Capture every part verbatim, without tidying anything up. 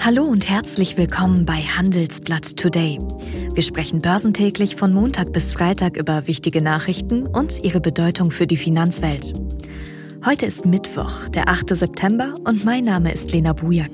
Hallo und herzlich willkommen bei Handelsblatt Today. Wir sprechen börsentäglich von Montag bis Freitag über wichtige Nachrichten und ihre Bedeutung für die Finanzwelt. Heute ist Mittwoch, der achte September und mein Name ist Lena Bujak.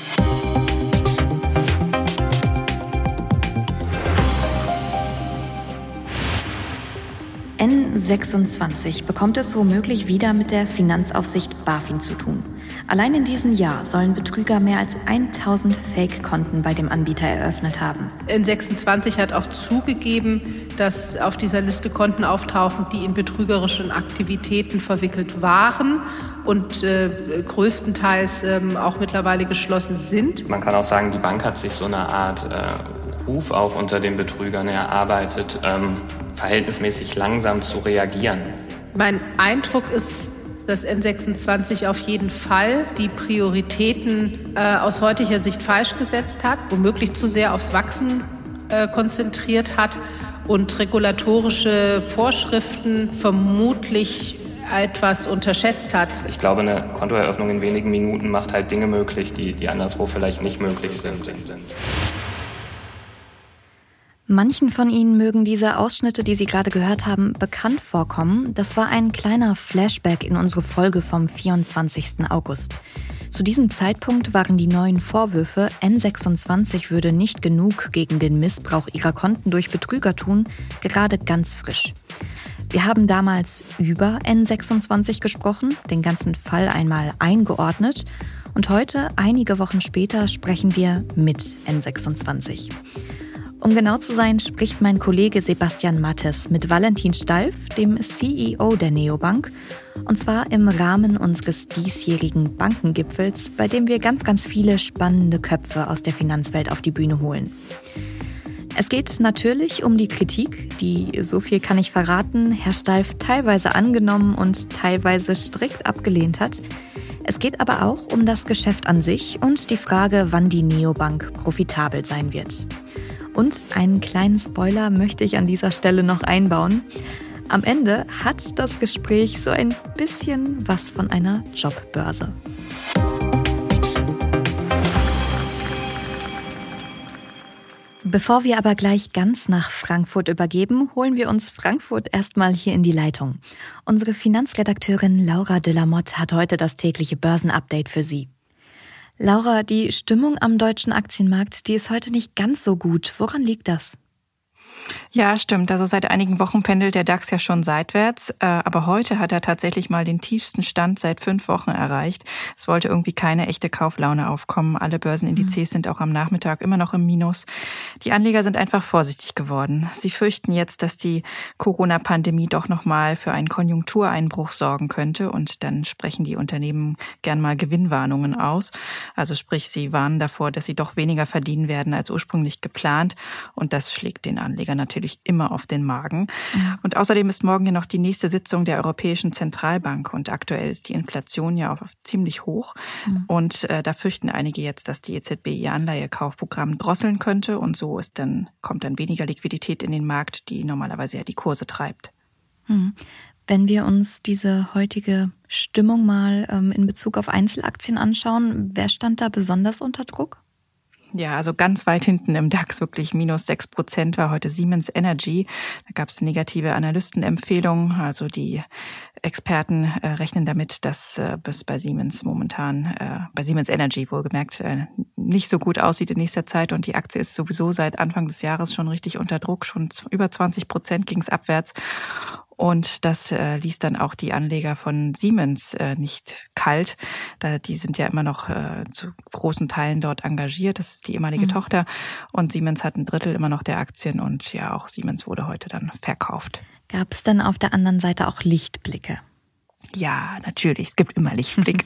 N sechsundzwanzig bekommt es womöglich wieder mit der Finanzaufsicht BaFin zu tun. Allein in diesem Jahr sollen Betrüger mehr als tausend Fake-Konten bei dem Anbieter eröffnet haben. N sechsundzwanzig hat auch zugegeben, dass auf dieser Liste Konten auftauchen, die in betrügerischen Aktivitäten verwickelt waren und äh, größtenteils ähm, auch mittlerweile geschlossen sind. Man kann auch sagen, die Bank hat sich so eine Art äh, Ruf auch unter den Betrügern erarbeitet, ähm, verhältnismäßig langsam zu reagieren. Mein Eindruck ist, dass N sechsundzwanzig auf jeden Fall die Prioritäten äh, aus heutiger Sicht falsch gesetzt hat, womöglich zu sehr aufs Wachsen äh, konzentriert hat und regulatorische Vorschriften vermutlich etwas unterschätzt hat. Ich glaube, eine Kontoeröffnung in wenigen Minuten macht halt Dinge möglich, die, die anderswo vielleicht nicht möglich sind. Manchen von Ihnen mögen diese Ausschnitte, die Sie gerade gehört haben, bekannt vorkommen. Das war ein kleiner Flashback in unsere Folge vom vierundzwanzigsten August. Zu diesem Zeitpunkt waren die neuen Vorwürfe, N sechsundzwanzig würde nicht genug gegen den Missbrauch ihrer Konten durch Betrüger tun, gerade ganz frisch. Wir haben damals über N sechsundzwanzig gesprochen, den ganzen Fall einmal eingeordnet. Und heute, einige Wochen später, sprechen wir mit N sechsundzwanzig. Um genau zu sein, spricht mein Kollege Sebastian Mattes mit Valentin Stalf, dem C E O der Neobank, und zwar im Rahmen unseres diesjährigen Bankengipfels, bei dem wir ganz, ganz viele spannende Köpfe aus der Finanzwelt auf die Bühne holen. Es geht natürlich um die Kritik, die, so viel kann ich verraten, Herr Stalf teilweise angenommen und teilweise strikt abgelehnt hat. Es geht aber auch um das Geschäft an sich und die Frage, wann die Neobank profitabel sein wird. Und einen kleinen Spoiler möchte ich an dieser Stelle noch einbauen. Am Ende hat das Gespräch so ein bisschen was von einer Jobbörse. Bevor wir aber gleich ganz nach Frankfurt übergeben, holen wir uns Frankfurt erstmal hier in die Leitung. Unsere Finanzredakteurin Laura de la Motte hat heute das tägliche Börsenupdate für Sie. Laura, die Stimmung am deutschen Aktienmarkt, die ist heute nicht ganz so gut. Woran liegt das? Ja, stimmt. Also seit einigen Wochen pendelt der DAX ja schon seitwärts. Aber heute hat er tatsächlich mal den tiefsten Stand seit fünf Wochen erreicht. Es wollte irgendwie keine echte Kauflaune aufkommen. Alle Börsenindizes mhm. sind auch am Nachmittag immer noch im Minus. Die Anleger sind einfach vorsichtig geworden. Sie fürchten jetzt, dass die Corona-Pandemie doch nochmal für einen Konjunktureinbruch sorgen könnte. Und dann sprechen die Unternehmen gern mal Gewinnwarnungen aus. Also sprich, sie warnen davor, dass sie doch weniger verdienen werden als ursprünglich geplant. Und das schlägt den Anlegern natürlich immer auf den Magen. Ja. Und außerdem ist morgen ja noch die nächste Sitzung der Europäischen Zentralbank und aktuell ist die Inflation ja auch ziemlich hoch. Ja. Und äh, da fürchten einige jetzt, dass die E Z B ihr Anleihekaufprogramm drosseln könnte und so ist dann, kommt dann weniger Liquidität in den Markt, die normalerweise ja die Kurse treibt. Hm. Wenn wir uns diese heutige Stimmung mal ähm, in Bezug auf Einzelaktien anschauen, wer stand da besonders unter Druck? Ja, also ganz weit hinten im DAX, wirklich minus sechs Prozent war heute Siemens Energy. Da gab es negative Analystenempfehlungen. Also die Experten äh, rechnen damit, dass äh, es bei Siemens momentan, äh, bei Siemens Energy wohlgemerkt, äh, nicht so gut aussieht in nächster Zeit. Und die Aktie ist sowieso seit Anfang des Jahres schon richtig unter Druck. Schon über zwanzig Prozent ging es abwärts. Und das äh, ließ dann auch die Anleger von Siemens äh, nicht kalt. Da, die sind ja immer noch äh, zu großen Teilen dort engagiert. Das ist die ehemalige mhm. Tochter. Und Siemens hat ein Drittel immer noch der Aktien. Und ja, auch Siemens wurde heute dann verkauft. Gab es denn auf der anderen Seite auch Lichtblicke? Ja, natürlich. Es gibt immer Lichtblicke.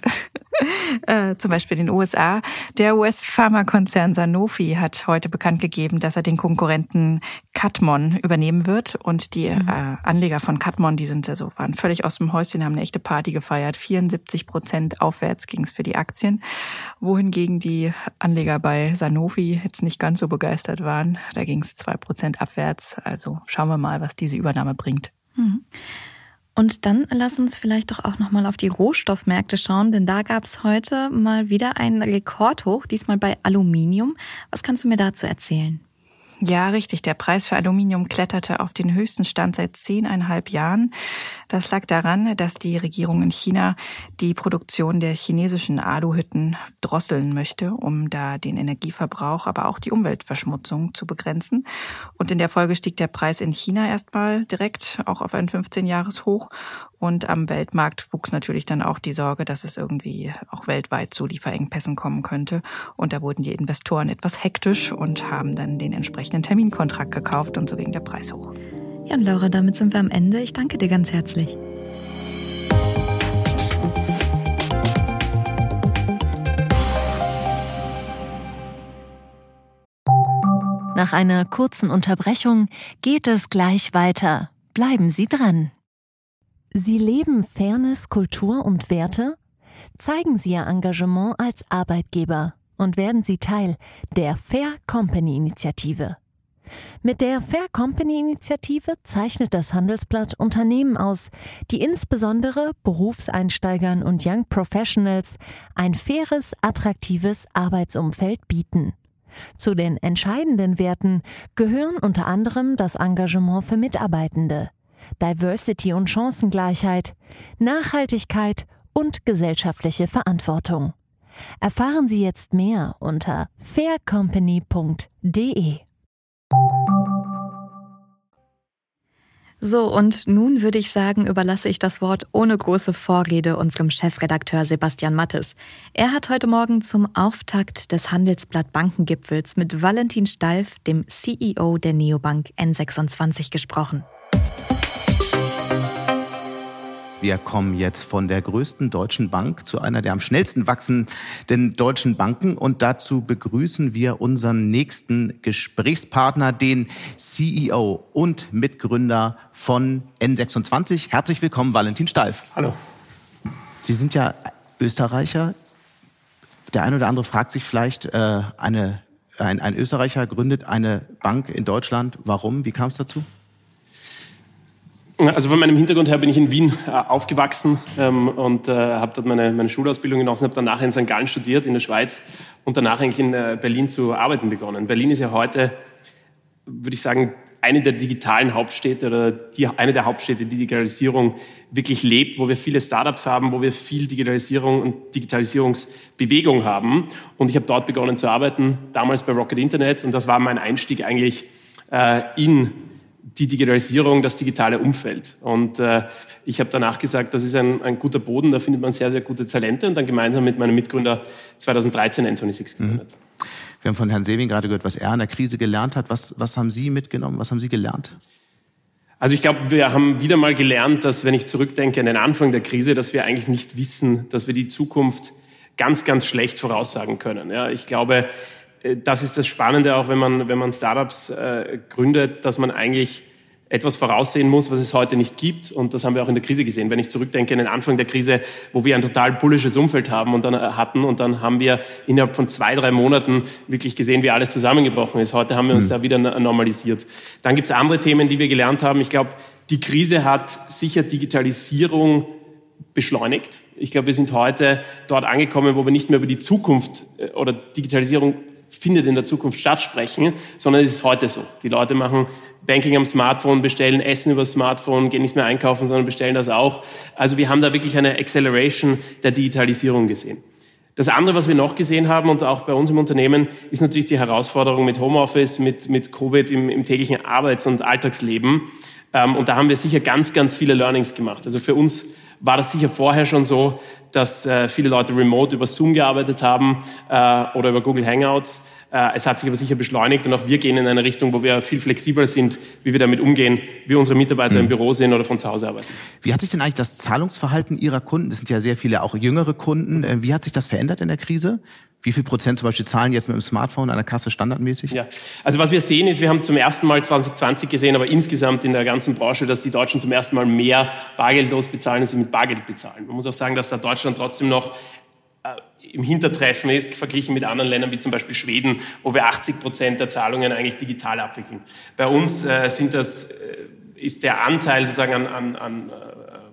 äh, zum Beispiel in den U S A. Der U S-Pharmakonzern Sanofi hat heute bekannt gegeben, dass er den Konkurrenten Kadmon übernehmen wird. Und die mhm. äh, Anleger von Kadmon, die sind also waren völlig aus dem Häuschen, haben eine echte Party gefeiert. vierundsiebzig Prozent aufwärts ging es für die Aktien. Wohingegen die Anleger bei Sanofi jetzt nicht ganz so begeistert waren. Da ging es zwei Prozent abwärts. Also schauen wir mal, was diese Übernahme bringt. Mhm. Und dann lass uns vielleicht doch auch nochmal auf die Rohstoffmärkte schauen, denn da gab es heute mal wieder einen Rekordhoch, diesmal bei Aluminium. Was kannst du mir dazu erzählen? Ja, richtig. Der Preis für Aluminium kletterte auf den höchsten Stand seit zehneinhalb Jahren. Das lag daran, dass die Regierung in China die Produktion der chinesischen Aluhütten drosseln möchte, um da den Energieverbrauch, aber auch die Umweltverschmutzung zu begrenzen. Und in der Folge stieg der Preis in China erstmal direkt auch auf ein fünfzehn-Jahres-Hoch. Und am Weltmarkt wuchs natürlich dann auch die Sorge, dass es irgendwie auch weltweit zu Lieferengpässen kommen könnte. Und da wurden die Investoren etwas hektisch und haben dann den entsprechenden Terminkontrakt gekauft und so ging der Preis hoch. Ja, und Laura, damit sind wir am Ende. Ich danke dir ganz herzlich. Nach einer kurzen Unterbrechung geht es gleich weiter. Bleiben Sie dran. Sie leben Fairness, Kultur und Werte? Zeigen Sie Ihr Engagement als Arbeitgeber und werden Sie Teil der Fair Company Initiative. Mit der Fair Company Initiative zeichnet das Handelsblatt Unternehmen aus, die insbesondere Berufseinsteigern und Young Professionals ein faires, attraktives Arbeitsumfeld bieten. Zu den entscheidenden Werten gehören unter anderem das Engagement für Mitarbeitende, Diversity und Chancengleichheit, Nachhaltigkeit und gesellschaftliche Verantwortung. Erfahren Sie jetzt mehr unter fair company punkt de. So, und nun würde ich sagen, überlasse ich das Wort ohne große Vorrede unserem Chefredakteur Sebastian Mattes. Er hat heute Morgen zum Auftakt des Handelsblatt Bankengipfels mit Valentin Stalf, dem C E O der Neobank N sechsundzwanzig, gesprochen. Wir kommen jetzt von der größten deutschen Bank zu einer der am schnellsten wachsenden deutschen Banken. Und dazu begrüßen wir unseren nächsten Gesprächspartner, den C E O und Mitgründer von N sechsundzwanzig. Herzlich willkommen, Valentin Stalf. Hallo. Sie sind ja Österreicher. Der eine oder andere fragt sich vielleicht, äh, eine, ein, ein Österreicher gründet eine Bank in Deutschland. Warum? Wie kam es dazu? Also von meinem Hintergrund her bin ich in Wien äh, aufgewachsen ähm, und äh, habe dort meine, meine Schulausbildung genossen, habe danach in Sankt Gallen studiert, in der Schweiz und danach eigentlich in äh, Berlin zu arbeiten begonnen. Berlin ist ja heute, würde ich sagen, eine der digitalen Hauptstädte oder die, eine der Hauptstädte, die Digitalisierung wirklich lebt, wo wir viele Startups haben, wo wir viel Digitalisierung und Digitalisierungsbewegung haben. Und ich habe dort begonnen zu arbeiten, damals bei Rocket Internet, und das war mein Einstieg eigentlich äh, in die Digitalisierung, das digitale Umfeld. Und äh, ich habe danach gesagt, das ist ein, ein guter Boden, da findet man sehr, sehr gute Talente, und dann gemeinsam mit meinem Mitgründer zweitausenddreizehn N sechsundzwanzig gegründet. Mhm. Wir haben von Herrn Sewing gerade gehört, was er in der Krise gelernt hat. Was, was haben Sie mitgenommen? Was haben Sie gelernt? Also ich glaube, wir haben wieder mal gelernt, dass, wenn ich zurückdenke an den Anfang der Krise, dass wir eigentlich nicht wissen, dass wir die Zukunft ganz, ganz schlecht voraussagen können. Ja, ich glaube, das ist das Spannende, auch wenn man, wenn man Startups äh, gründet, dass man eigentlich etwas voraussehen muss, was es heute nicht gibt. Und das haben wir auch in der Krise gesehen. Wenn ich zurückdenke an den Anfang der Krise, wo wir ein total bullisches Umfeld haben und dann, äh, hatten, und dann haben wir innerhalb von zwei, drei Monaten wirklich gesehen, wie alles zusammengebrochen ist. Heute haben wir uns da wieder normalisiert. Dann gibt es andere Themen, die wir gelernt haben. Ich glaube, die Krise hat sicher Digitalisierung beschleunigt. Ich glaube, wir sind heute dort angekommen, wo wir nicht mehr über die Zukunft äh, oder Digitalisierung findet in der Zukunft statt sprechen, sondern es ist heute so. Die Leute machen Banking am Smartphone, bestellen Essen über das Smartphone, gehen nicht mehr einkaufen, sondern bestellen das auch. Also wir haben da wirklich eine Acceleration der Digitalisierung gesehen. Das andere, was wir noch gesehen haben, und auch bei uns im Unternehmen, ist natürlich die Herausforderung mit Homeoffice, mit, mit Covid im, im täglichen Arbeits- und Alltagsleben. Ähm, und da haben wir sicher ganz, ganz viele Learnings gemacht. Also für uns war das sicher vorher schon so, dass äh, viele Leute remote über Zoom gearbeitet haben äh, oder über Google Hangouts. Äh, es hat sich aber sicher beschleunigt, und auch wir gehen in eine Richtung, wo wir viel flexibler sind, wie wir damit umgehen, wie unsere Mitarbeiter mhm. im Büro sind oder von zu Hause arbeiten. Wie hat sich denn eigentlich das Zahlungsverhalten Ihrer Kunden, das sind ja sehr viele auch jüngere Kunden, äh, wie hat sich das verändert in der Krise? Wie viel Prozent zum Beispiel zahlen jetzt mit dem Smartphone an der Kasse standardmäßig? Ja, also was wir sehen ist, wir haben zum ersten Mal zwanzig zwanzig gesehen, aber insgesamt in der ganzen Branche, dass die Deutschen zum ersten Mal mehr bargeldlos bezahlen, als sie mit Bargeld bezahlen. Man muss auch sagen, dass da Deutschland trotzdem noch äh, im Hintertreffen ist, verglichen mit anderen Ländern wie zum Beispiel Schweden, wo wir achtzig Prozent der Zahlungen eigentlich digital abwickeln. Bei uns äh, sind das, äh, ist der Anteil sozusagen an, an, an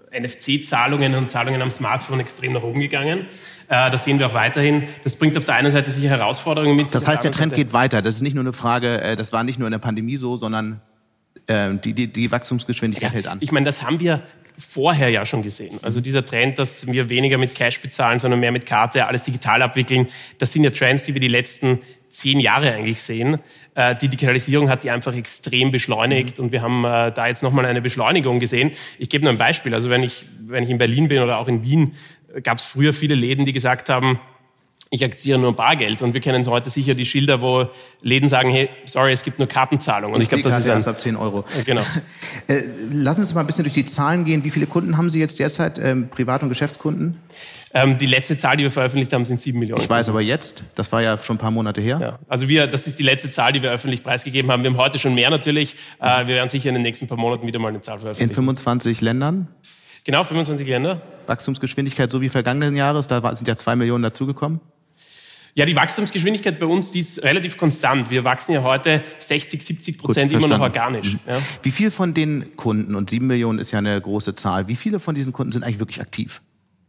N F C-Zahlungen und Zahlungen am Smartphone extrem nach oben gegangen. Äh, das sehen wir auch weiterhin. Das bringt auf der einen Seite sicher Herausforderungen mit. Das heißt, der Trend geht weiter. Das ist nicht nur eine Frage, das war nicht nur in der Pandemie so, sondern äh, die, die, die Wachstumsgeschwindigkeit ja, hält an. Ich meine, das haben wir vorher ja schon gesehen. Also dieser Trend, dass wir weniger mit Cash bezahlen, sondern mehr mit Karte, alles digital abwickeln, das sind ja Trends, die wir die letzten zehn Jahre eigentlich sehen. Äh, die Digitalisierung hat die einfach extrem beschleunigt mhm. und wir haben äh, da jetzt nochmal eine Beschleunigung gesehen. Ich gebe nur ein Beispiel. Also wenn ich, wenn ich in Berlin bin oder auch in Wien, äh, gab es früher viele Läden, die gesagt haben, ich akzeptiere nur Bargeld. Und wir kennen heute sicher die Schilder, wo Läden sagen, hey, sorry, es gibt nur Kartenzahlung. Und, und ich glaube, das ist erst ab zehn Euro. Genau. äh, lassen Sie uns mal ein bisschen durch die Zahlen gehen. Wie viele Kunden haben Sie jetzt derzeit, ähm, Privat- und Geschäftskunden? Ähm, die letzte Zahl, die wir veröffentlicht haben, sind sieben Millionen. Ich weiß aber jetzt, das war ja schon ein paar Monate her. Ja, also wir, das ist die letzte Zahl, die wir öffentlich preisgegeben haben. Wir haben heute schon mehr natürlich. Äh, wir werden sicher in den nächsten paar Monaten wieder mal eine Zahl veröffentlichen. In fünfundzwanzig Ländern? Genau, fünfundzwanzig Länder. Wachstumsgeschwindigkeit so wie vergangenen Jahres, da sind ja zwei Millionen dazugekommen. Ja, die Wachstumsgeschwindigkeit bei uns, die ist relativ konstant. Wir wachsen ja heute sechzig, siebzig Prozent immer noch organisch. Mhm. Ja. Wie viel von den Kunden, und sieben Millionen ist ja eine große Zahl, wie viele von diesen Kunden sind eigentlich wirklich aktiv?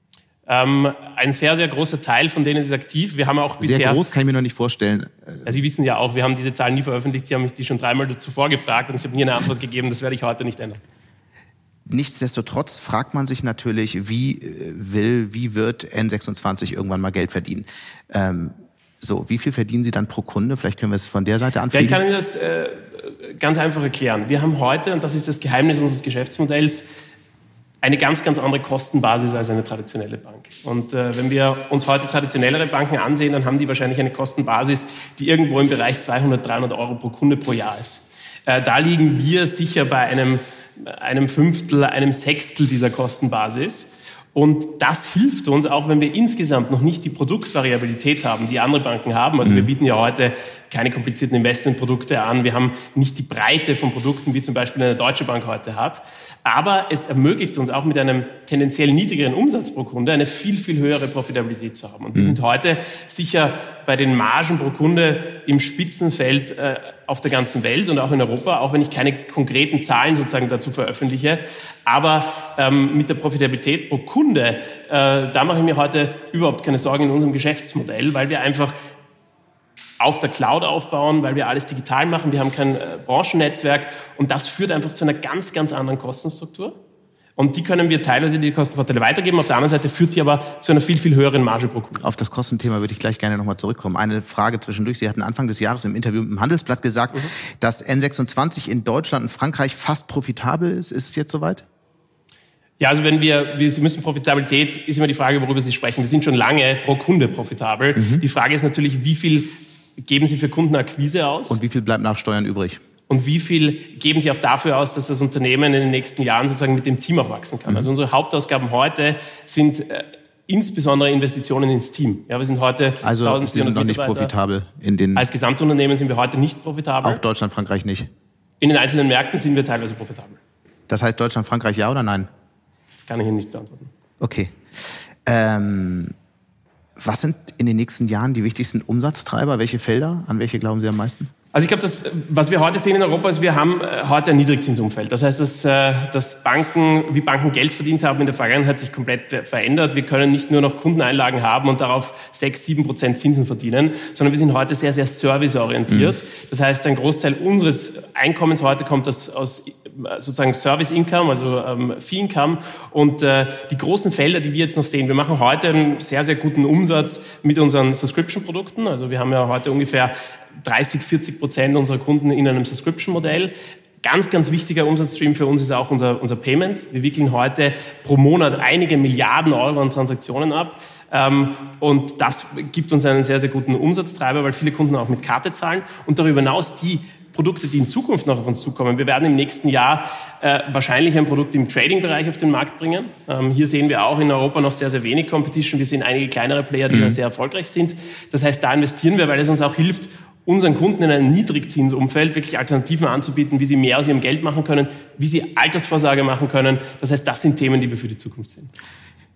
Ähm, ein sehr, sehr großer Teil von denen ist aktiv. Wir haben auch bisher... Sehr groß, kann ich mir noch nicht vorstellen. Ja, Sie wissen ja auch, wir haben diese Zahlen nie veröffentlicht. Sie haben mich die schon dreimal zuvor gefragt und ich habe nie eine Antwort gegeben. Das werde ich heute nicht ändern. Nichtsdestotrotz fragt man sich natürlich, wie will, wie wird N sechsundzwanzig irgendwann mal Geld verdienen? Ähm, so, wie viel verdienen Sie dann pro Kunde? Vielleicht können wir es von der Seite anfangen. Ja, ich kann Ihnen das äh, ganz einfach erklären. Wir haben heute, und das ist das Geheimnis unseres Geschäftsmodells, eine ganz, ganz andere Kostenbasis als eine traditionelle Bank. Und äh, wenn wir uns heute traditionellere Banken ansehen, dann haben die wahrscheinlich eine Kostenbasis, die irgendwo im Bereich zweihundert, dreihundert Euro pro Kunde pro Jahr ist. Äh, da liegen wir sicher bei einem einem Fünftel, einem Sechstel dieser Kostenbasis. Und das hilft uns, auch wenn wir insgesamt noch nicht die Produktvariabilität haben, die andere Banken haben. Also mhm. wir bieten ja heute keine komplizierten Investmentprodukte an. Wir haben nicht die Breite von Produkten, wie zum Beispiel eine Deutsche Bank heute hat. Aber es ermöglicht uns auch mit einem tendenziell niedrigeren Umsatz pro Kunde eine viel, viel höhere Profitabilität zu haben. Und wir mhm. sind heute sicher bei den Margen pro Kunde im Spitzenfeld äh, auf der ganzen Welt und auch in Europa, auch wenn ich keine konkreten Zahlen sozusagen dazu veröffentliche. Aber ähm, mit der Profitabilität pro Kunde, äh, da mache ich mir heute überhaupt keine Sorgen in unserem Geschäftsmodell, weil wir einfach auf der Cloud aufbauen, weil wir alles digital machen. Wir haben kein äh, Branchennetzwerk und das führt einfach zu einer ganz, ganz anderen Kostenstruktur. Und die können wir teilweise die Kostenvorteile weitergeben. Auf der anderen Seite führt die aber zu einer viel, viel höheren Marge pro Kunde. Auf das Kostenthema würde ich gleich gerne nochmal zurückkommen. Eine Frage zwischendurch. Sie hatten Anfang des Jahres im Interview mit dem Handelsblatt gesagt, mhm. dass N sechsundzwanzig in Deutschland und Frankreich fast profitabel ist. Ist es jetzt soweit? Ja, also wenn wir, wir Sie müssen Profitabilität, ist immer die Frage, worüber Sie sprechen. Wir sind schon lange pro Kunde profitabel. Mhm. Die Frage ist natürlich, wie viel geben Sie für Kundenakquise aus? Und wie viel bleibt nach Steuern übrig? Und wie viel geben Sie auch dafür aus, dass das Unternehmen in den nächsten Jahren sozusagen mit dem Team auch wachsen kann? Mhm. Also unsere Hauptausgaben heute sind äh, insbesondere Investitionen ins Team. Ja, wir sind heute also Sie sind noch nicht profitabel in den... Als Gesamtunternehmen sind wir heute nicht profitabel. Auch Deutschland, Frankreich nicht? In den einzelnen Märkten sind wir teilweise profitabel. Das heißt Deutschland, Frankreich ja oder nein? Das kann ich Ihnen nicht beantworten. Okay. Ähm, was sind in den nächsten Jahren die wichtigsten Umsatztreiber? Welche Felder? An welche glauben Sie am meisten? Also ich glaube, das, was wir heute sehen in Europa, ist, wir haben heute ein Niedrigzinsumfeld. Das heißt, dass, dass Banken, wie Banken Geld verdient haben in der Vergangenheit, sich komplett verändert. Wir können nicht nur noch Kundeneinlagen haben und darauf sechs, sieben Prozent Zinsen verdienen, sondern wir sind heute sehr, sehr serviceorientiert. Mhm. Das heißt, ein Großteil unseres Einkommens heute kommt aus, aus sozusagen Service Income, also ähm, Fee Income. Und äh, die großen Felder, die wir jetzt noch sehen, wir machen heute einen sehr, sehr guten Umsatz mit unseren Subscription-Produkten. Also wir haben ja heute ungefähr dreißig, vierzig Prozent unserer Kunden in einem Subscription-Modell. Ganz, ganz wichtiger Umsatzstream für uns ist auch unser, unser Payment. Wir wickeln heute pro Monat einige Milliarden Euro an Transaktionen ab. Ähm, und das gibt uns einen sehr, sehr guten Umsatztreiber, weil viele Kunden auch mit Karte zahlen. Und darüber hinaus die Produkte, die in Zukunft noch auf uns zukommen. Wir werden im nächsten Jahr äh, wahrscheinlich ein Produkt im Trading-Bereich auf den Markt bringen. Ähm, hier sehen wir auch in Europa noch sehr, sehr wenig Competition. Wir sehen einige kleinere Player, die mhm. da sehr erfolgreich sind. Das heißt, da investieren wir, weil es uns auch hilft, unseren Kunden in einem Niedrigzinsumfeld wirklich Alternativen anzubieten, wie sie mehr aus ihrem Geld machen können, wie sie Altersvorsorge machen können. Das heißt, das sind Themen, die wir für die Zukunft sehen.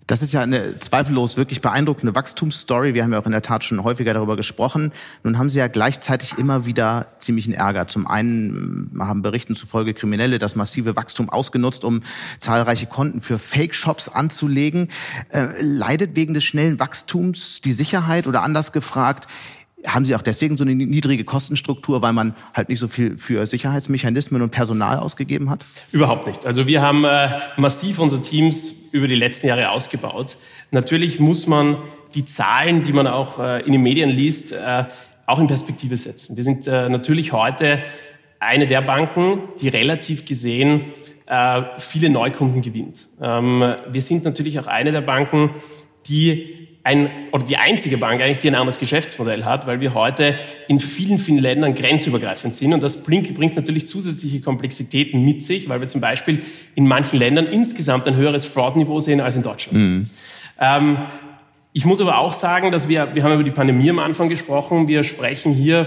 Das ist ja eine zweifellos wirklich beeindruckende Wachstumsstory. Wir haben ja auch in der Tat schon häufiger darüber gesprochen. Nun haben Sie ja gleichzeitig immer wieder ziemlichen Ärger. Zum einen haben Berichten zufolge Kriminelle das massive Wachstum ausgenutzt, um zahlreiche Konten für Fake-Shops anzulegen. Äh, leidet wegen des schnellen Wachstums die Sicherheit oder anders gefragt, haben Sie auch deswegen so eine niedrige Kostenstruktur, weil man halt nicht so viel für Sicherheitsmechanismen und Personal ausgegeben hat? Überhaupt nicht. Also wir haben äh, massiv unsere Teams über die letzten Jahre ausgebaut. Natürlich muss man die Zahlen, die man auch äh, in den Medien liest, äh, auch in Perspektive setzen. Wir sind äh, natürlich heute eine der Banken, die relativ gesehen äh, viele Neukunden gewinnt. Ähm, wir sind natürlich auch eine der Banken, die Ein, oder die einzige Bank eigentlich, die ein anderes Geschäftsmodell hat, weil wir heute in vielen, vielen Ländern grenzübergreifend sind. Und das bringt, bringt natürlich zusätzliche Komplexitäten mit sich, weil wir zum Beispiel in manchen Ländern insgesamt ein höheres Fraud-Niveau sehen als in Deutschland. Mhm. Ähm, ich muss aber auch sagen, dass wir, wir haben über die Pandemie am Anfang gesprochen, wir sprechen hier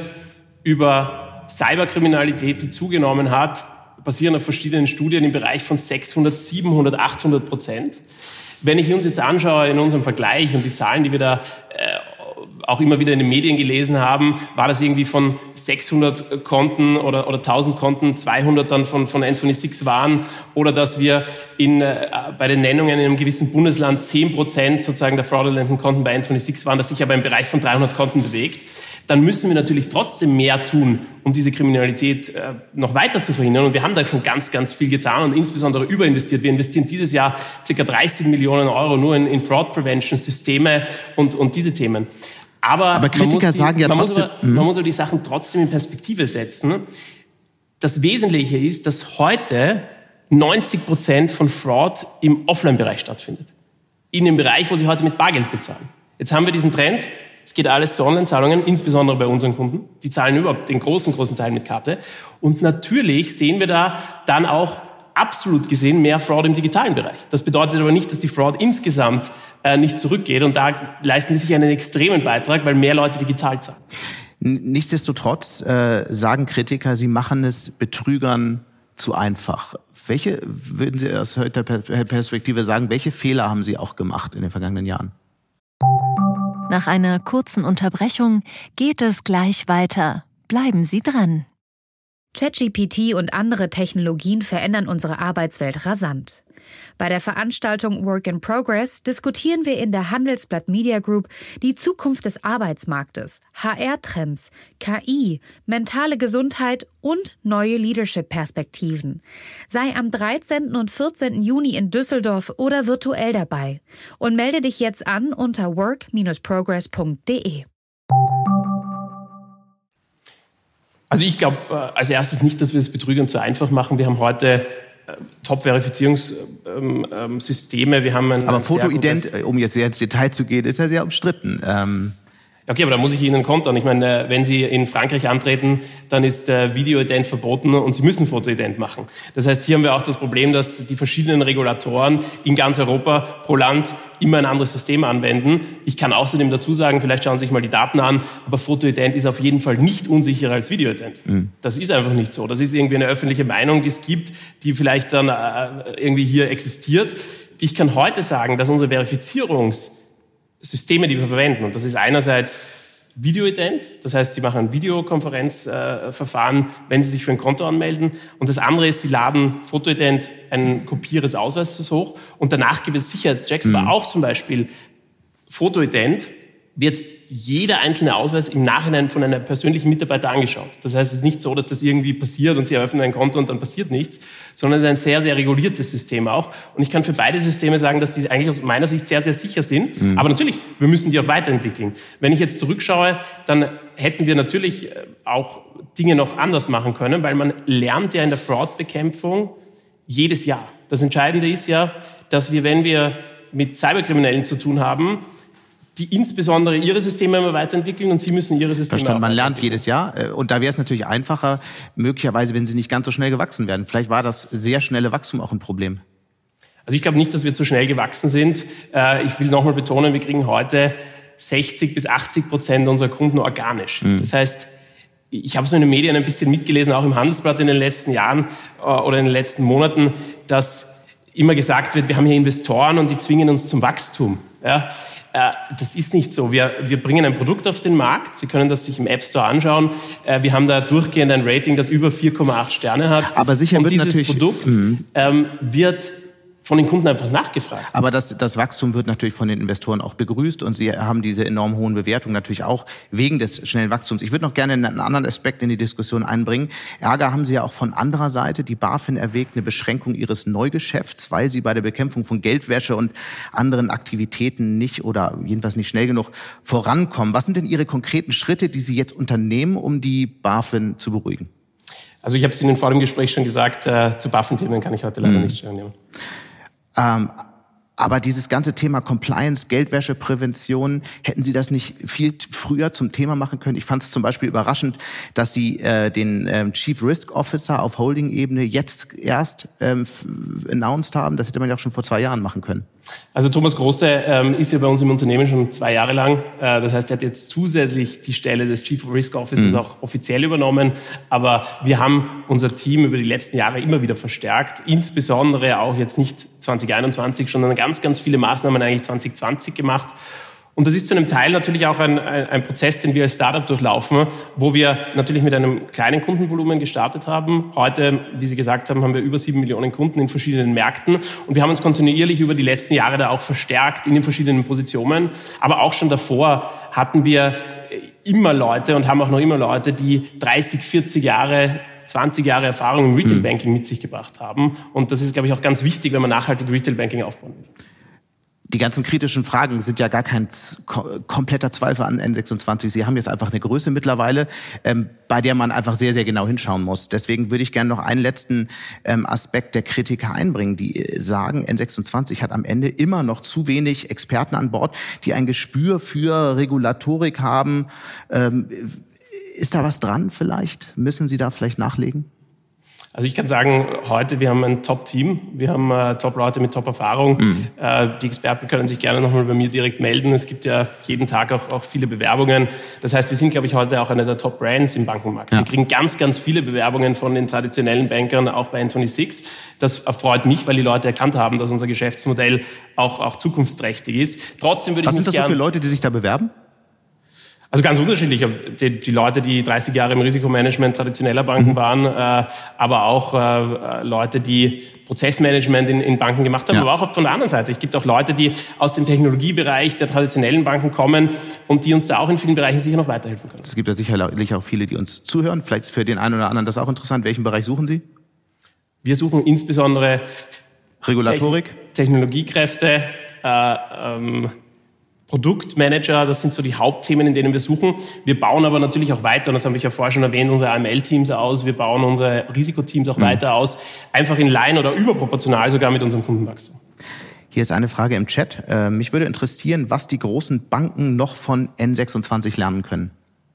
über Cyberkriminalität, die zugenommen hat, basieren auf verschiedenen Studien im Bereich von sechshundert, siebenhundert, achthundert Prozent. Wenn ich uns jetzt anschaue in unserem Vergleich und die Zahlen, die wir da äh, auch immer wieder in den Medien gelesen haben, war das irgendwie von sechshundert Konten oder, oder tausend Konten, zweihundert dann von, von N sechsundzwanzig waren, oder dass wir in, äh, bei den Nennungen in einem gewissen Bundesland zehn Prozent sozusagen der fraudulenten Konten bei N sechsundzwanzig waren, das sich aber im Bereich von dreihundert Konten bewegt. Dann müssen wir natürlich trotzdem mehr tun, um diese Kriminalität äh, noch weiter zu verhindern. Und wir haben da schon ganz, ganz viel getan und insbesondere überinvestiert. Wir investieren dieses Jahr ca. dreißig Millionen Euro nur in, in Fraud Prevention Systeme und, und diese Themen. Aber, aber Kritiker die, sagen ja man trotzdem... Muss aber, man muss aber die Sachen trotzdem in Perspektive setzen. Das Wesentliche ist, dass heute neunzig Prozent von Fraud im Offline-Bereich stattfindet. In dem Bereich, wo Sie heute mit Bargeld bezahlen. Jetzt haben wir diesen Trend... Es geht alles zu Online-Zahlungen, insbesondere bei unseren Kunden. Die zahlen überhaupt den großen, großen Teil mit Karte. Und natürlich sehen wir da dann auch absolut gesehen mehr Fraud im digitalen Bereich. Das bedeutet aber nicht, dass die Fraud insgesamt äh, nicht zurückgeht. Und da leisten wir sich einen extremen Beitrag, weil mehr Leute digital zahlen. Nichtsdestotrotz äh, sagen Kritiker, sie machen es Betrügern zu einfach. Welche, würden Sie aus heutiger Perspektive sagen, welche Fehler haben Sie auch gemacht in den vergangenen Jahren? Nach einer kurzen Unterbrechung geht es gleich weiter. Bleiben Sie dran. ChatGPT und andere Technologien verändern unsere Arbeitswelt rasant. Bei der Veranstaltung Work in Progress diskutieren wir in der Handelsblatt Media Group die Zukunft des Arbeitsmarktes, H R-Trends, K I, mentale Gesundheit und neue Leadership-Perspektiven. Sei am dreizehnten und vierzehnten Juni in Düsseldorf oder virtuell dabei und melde dich jetzt an unter work dash progress punkt de. Also ich glaube als erstes nicht, dass wir es Betrügern zu einfach machen. Wir haben heute Top-Verifizierungssysteme. Wir haben ein, aber ein Fotoident, um jetzt sehr ins Detail zu gehen, ist ja sehr umstritten. Ähm Okay, aber da muss ich Ihnen kontern. Ich meine, wenn Sie in Frankreich antreten, dann ist der Videoident verboten und Sie müssen Fotoident machen. Das heißt, hier haben wir auch das Problem, dass die verschiedenen Regulatoren in ganz Europa pro Land immer ein anderes System anwenden. Ich kann außerdem dazu sagen, vielleicht schauen Sie sich mal die Daten an, aber Fotoident ist auf jeden Fall nicht unsicherer als Videoident. Mhm. Das ist einfach nicht so. Das ist irgendwie eine öffentliche Meinung, die es gibt, die vielleicht dann äh, irgendwie hier existiert. Ich kann heute sagen, dass unsere Verifizierungs Systeme, die wir verwenden. Und das ist einerseits Videoident, das heißt, Sie machen ein Videokonferenzverfahren, äh, wenn Sie sich für ein Konto anmelden. Und das andere ist, Sie laden Fotoident eine Kopie Ihres Ausweises hoch und danach gibt es Sicherheitschecks, mhm. aber auch zum Beispiel Fotoident wird jeder einzelne Ausweis im Nachhinein von einem persönlichen Mitarbeiter angeschaut. Das heißt, es ist nicht so, dass das irgendwie passiert und Sie eröffnen ein Konto und dann passiert nichts, sondern es ist ein sehr, sehr reguliertes System auch. Und ich kann für beide Systeme sagen, dass die eigentlich aus meiner Sicht sehr, sehr sicher sind. Mhm. Aber natürlich, wir müssen die auch weiterentwickeln. Wenn ich jetzt zurückschaue, dann hätten wir natürlich auch Dinge noch anders machen können, weil man lernt ja in der Fraud-Bekämpfung jedes Jahr. Das Entscheidende ist ja, dass wir, wenn wir mit Cyberkriminellen zu tun haben, die insbesondere ihre Systeme immer weiterentwickeln und sie müssen ihre Systeme Verstanden, man lernt jedes Jahr und da wäre es natürlich einfacher, möglicherweise, wenn sie nicht ganz so schnell gewachsen werden. Vielleicht war das sehr schnelle Wachstum auch ein Problem. Also ich glaube nicht, dass wir zu schnell gewachsen sind. Ich will nochmal betonen, wir kriegen heute sechzig bis achtzig Prozent unserer Kunden organisch. Mhm. Das heißt, ich habe so in den Medien ein bisschen mitgelesen, auch im Handelsblatt in den letzten Jahren oder in den letzten Monaten, dass immer gesagt wird, wir haben hier Investoren und die zwingen uns zum Wachstum. Ja, äh, das ist nicht so. Wir, wir bringen ein Produkt auf den Markt. Sie können das sich im App Store anschauen. Äh, wir haben da durchgehend ein Rating, das über vier Komma acht Sterne hat. Aber sicher und wird dieses natürlich, Produkt ähm, wird von den Kunden einfach nachgefragt. Aber das, das Wachstum wird natürlich von den Investoren auch begrüßt und sie haben diese enorm hohen Bewertungen natürlich auch wegen des schnellen Wachstums. Ich würde noch gerne einen anderen Aspekt in die Diskussion einbringen. Ärger haben Sie ja auch von anderer Seite. Die BaFin erwägt eine Beschränkung ihres Neugeschäfts, weil sie bei der Bekämpfung von Geldwäsche und anderen Aktivitäten nicht oder jedenfalls nicht schnell genug vorankommen. Was sind denn Ihre konkreten Schritte, die Sie jetzt unternehmen, um die BaFin zu beruhigen? Also ich habe es Ihnen vor dem Gespräch schon gesagt, äh, zu BaFin-Themen kann ich heute leider hm. nicht Stellung nehmen. Ähm, aber dieses ganze Thema Compliance, Geldwäscheprävention, hätten Sie das nicht viel früher zum Thema machen können? Ich fand es zum Beispiel überraschend, dass Sie äh, den ähm, Chief Risk Officer auf Holding-Ebene jetzt erst ähm, announced haben. Das hätte man ja auch schon vor zwei Jahren machen können. Also Thomas Große ähm, ist ja bei uns im Unternehmen schon zwei Jahre lang. Äh, das heißt, er hat jetzt zusätzlich die Stelle des Chief Risk Officers mhm. auch offiziell übernommen. Aber wir haben unser Team über die letzten Jahre immer wieder verstärkt. Insbesondere auch jetzt nicht zwanzig einundzwanzig, sondern ganz, ganz viele Maßnahmen eigentlich zwanzig zwanzig gemacht. Und das ist zu einem Teil natürlich auch ein, ein, ein Prozess, den wir als Startup durchlaufen, wo wir natürlich mit einem kleinen Kundenvolumen gestartet haben. Heute, wie Sie gesagt haben, haben wir über sieben Millionen Kunden in verschiedenen Märkten. Und wir haben uns kontinuierlich über die letzten Jahre da auch verstärkt in den verschiedenen Positionen. Aber auch schon davor hatten wir immer Leute und haben auch noch immer Leute, die dreißig, vierzig Jahre zwanzig Jahre Erfahrung im Retail Banking mit sich gebracht haben. Und das ist, glaube ich, auch ganz wichtig, wenn man nachhaltig Retail Banking aufbauen will. Die ganzen kritischen Fragen sind ja gar kein kompletter Zweifel an N sechsundzwanzig. Sie haben jetzt einfach eine Größe mittlerweile, ähm, bei der man einfach sehr, sehr genau hinschauen muss. Deswegen würde ich gerne noch einen letzten ähm, Aspekt der Kritiker einbringen, die sagen, N sechsundzwanzig hat am Ende immer noch zu wenig Experten an Bord, die ein Gespür für Regulatorik haben. Ähm, ist da was dran vielleicht? Müssen Sie da vielleicht nachlegen? Also ich kann sagen, heute, wir haben ein Top-Team, wir haben äh, Top-Leute mit Top-Erfahrung. Mhm. Äh, die Experten können sich gerne nochmal bei mir direkt melden. Es gibt ja jeden Tag auch, auch viele Bewerbungen. Das heißt, wir sind, glaube ich, heute auch eine der Top-Brands im Bankenmarkt. Ja. Wir kriegen ganz, ganz viele Bewerbungen von den traditionellen Bankern, auch bei N sechsundzwanzig. Das erfreut mich, weil die Leute erkannt haben, dass unser Geschäftsmodell auch, auch zukunftstärtig ist. Trotzdem würde ich Was sind das gern, so für Leute, die sich da bewerben? Also ganz unterschiedlich. Die, die Leute, die dreißig Jahre im Risikomanagement traditioneller Banken waren, äh, aber auch äh, Leute, die Prozessmanagement in, in Banken gemacht haben, ja. aber auch von der anderen Seite. Es gibt auch Leute, die aus dem Technologiebereich der traditionellen Banken kommen und die uns da auch in vielen Bereichen sicher noch weiterhelfen können. Es gibt ja sicherlich auch viele, die uns zuhören. Vielleicht ist für den einen oder anderen das auch interessant. Welchen Bereich suchen Sie? Wir suchen insbesondere Regulatorik, Te- Technologiekräfte, äh, ähm, Produktmanager, das sind so die Hauptthemen, in denen wir suchen. Wir bauen aber natürlich auch weiter, und das habe ich ja vorher schon erwähnt, unsere A M L-Teams aus, wir bauen unsere Risikoteams auch mhm. weiter aus, einfach in Line oder überproportional sogar mit unserem Kundenwachstum. Hier ist eine Frage im Chat. Äh, mich würde interessieren, was die großen Banken noch von N sechsundzwanzig lernen können.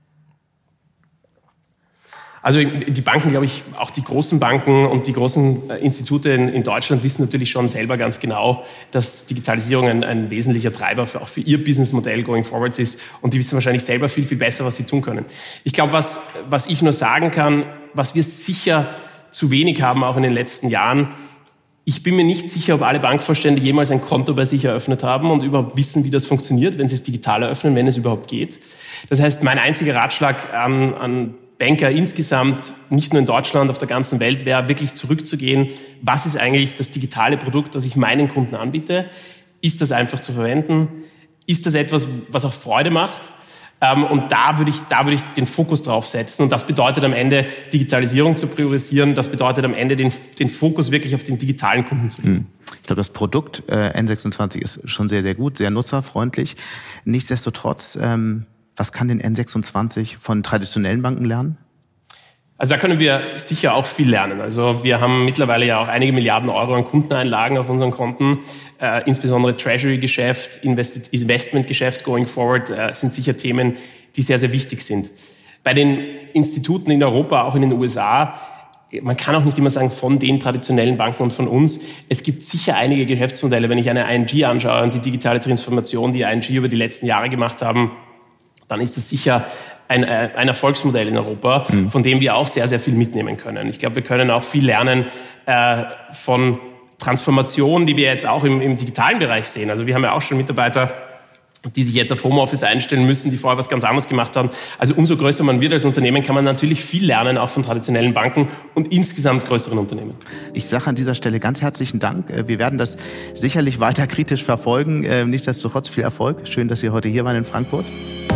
Also die Banken, glaube ich, auch die großen Banken und die großen Institute in, in Deutschland wissen natürlich schon selber ganz genau, dass Digitalisierung ein, ein wesentlicher Treiber für, auch für ihr Businessmodell going forwards ist. Und die wissen wahrscheinlich selber viel, viel besser, was sie tun können. Ich glaube, was, was ich nur sagen kann, was wir sicher zu wenig haben, auch in den letzten Jahren, ich bin mir nicht sicher, ob alle Bankvorstände jemals ein Konto bei sich eröffnet haben und überhaupt wissen, wie das funktioniert, wenn sie es digital eröffnen, wenn es überhaupt geht. Das heißt, mein einziger Ratschlag an, an Banker insgesamt, nicht nur in Deutschland, auf der ganzen Welt, wäre wirklich zurückzugehen. Was ist eigentlich das digitale Produkt, das ich meinen Kunden anbiete? Ist das einfach zu verwenden? Ist das etwas, was auch Freude macht? Und da würde ich, da würde ich den Fokus drauf setzen. Und das bedeutet am Ende, Digitalisierung zu priorisieren. Das bedeutet am Ende, den, den Fokus wirklich auf den digitalen Kunden zu legen. Ich glaube, das Produkt äh, N sechsundzwanzig ist schon sehr, sehr gut, sehr nutzerfreundlich. Nichtsdestotrotz, ähm was kann denn N sechsundzwanzig von traditionellen Banken lernen? Also da können wir sicher auch viel lernen. Also wir haben mittlerweile ja auch einige Milliarden Euro an Kundeneinlagen auf unseren Konten. Äh, insbesondere Treasury-Geschäft, Invest- Investment-Geschäft going forward äh, sind sicher Themen, die sehr, sehr wichtig sind. Bei den Instituten in Europa, auch in den U S A, man kann auch nicht immer sagen, von den traditionellen Banken und von uns. Es gibt sicher einige Geschäftsmodelle. Wenn ich eine I N G anschaue und die digitale Transformation, die I N G über die letzten Jahre gemacht haben, dann ist das sicher ein, ein Erfolgsmodell in Europa, mhm. von dem wir auch sehr, sehr viel mitnehmen können. Ich glaube, wir können auch viel lernen äh, von Transformation, die wir jetzt auch im, im digitalen Bereich sehen. Also wir haben ja auch schon Mitarbeiter, die sich jetzt auf Homeoffice einstellen müssen, die vorher was ganz anderes gemacht haben. Also umso größer man wird als Unternehmen, kann man natürlich viel lernen, auch von traditionellen Banken und insgesamt größeren Unternehmen. Ich sage an dieser Stelle ganz herzlichen Dank. Wir werden das sicherlich weiter kritisch verfolgen. Nichtsdestotrotz viel Erfolg. Schön, dass Sie heute hier waren in Frankfurt.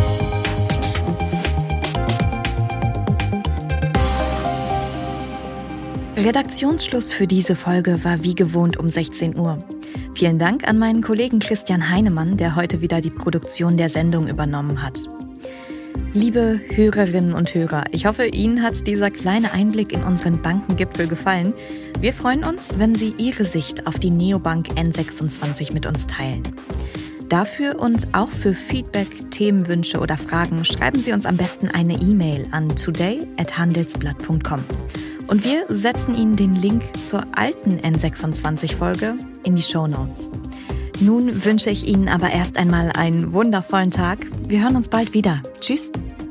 Redaktionsschluss für diese Folge war wie gewohnt um sechzehn Uhr. Vielen Dank an meinen Kollegen Christian Heinemann, der heute wieder die Produktion der Sendung übernommen hat. Liebe Hörerinnen und Hörer, ich hoffe, Ihnen hat dieser kleine Einblick in unseren Bankengipfel gefallen. Wir freuen uns, wenn Sie Ihre Sicht auf die Neobank N sechsundzwanzig mit uns teilen. Dafür und auch für Feedback, Themenwünsche oder Fragen schreiben Sie uns am besten eine E-Mail an today at handelsblatt punkt com. Und wir setzen Ihnen den Link zur alten N sechsundzwanzig-Folge in die Shownotes. Nun wünsche ich Ihnen aber erst einmal einen wundervollen Tag. Wir hören uns bald wieder. Tschüss.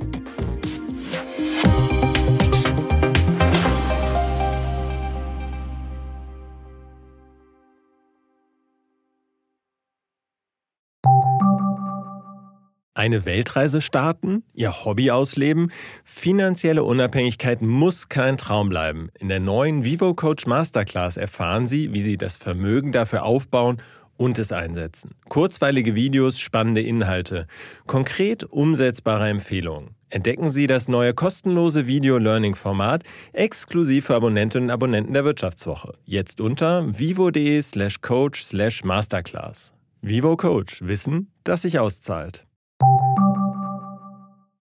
Eine Weltreise starten? Ihr Hobby ausleben? Finanzielle Unabhängigkeit muss kein Traum bleiben. In der neuen Vivo Coach Masterclass erfahren Sie, wie Sie das Vermögen dafür aufbauen und es einsetzen. Kurzweilige Videos, spannende Inhalte, konkret umsetzbare Empfehlungen. Entdecken Sie das neue kostenlose Video-Learning-Format exklusiv für Abonnentinnen und Abonnenten der Wirtschaftswoche. Jetzt unter vivo.de slash coach slash masterclass. Vivo Coach. Wissen, das sich auszahlt.